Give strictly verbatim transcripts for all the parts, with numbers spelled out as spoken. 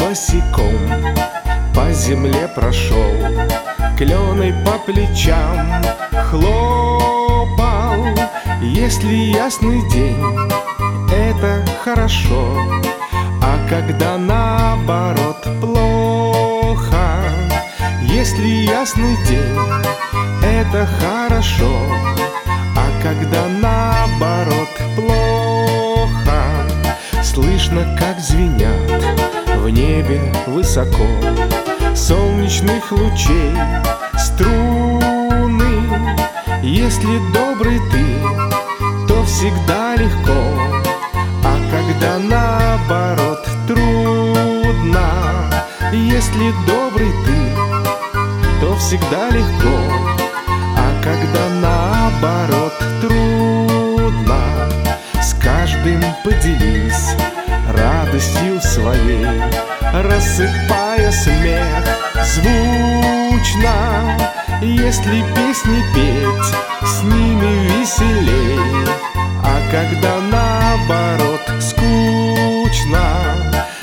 босиком по земле прошел, кленой по плечам хлопал. Если ясный день, это хорошо, а когда наоборот плохо. Если ясный день, это хорошо, а когда наоборот плохо. Слышно, как звенят в небе высоко солнечных лучей струны. Если добрый ты, то всегда легко, а когда наоборот трудно. Если добрый ты, то всегда легко, а когда наоборот трудно. С каждым поделись радостью своей, рассыпая смех звучно. Если песни петь, с ними веселей, а когда наоборот скучно.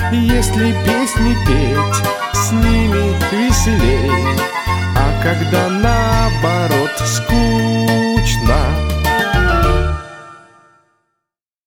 Если песни петь, с ними веселей, а когда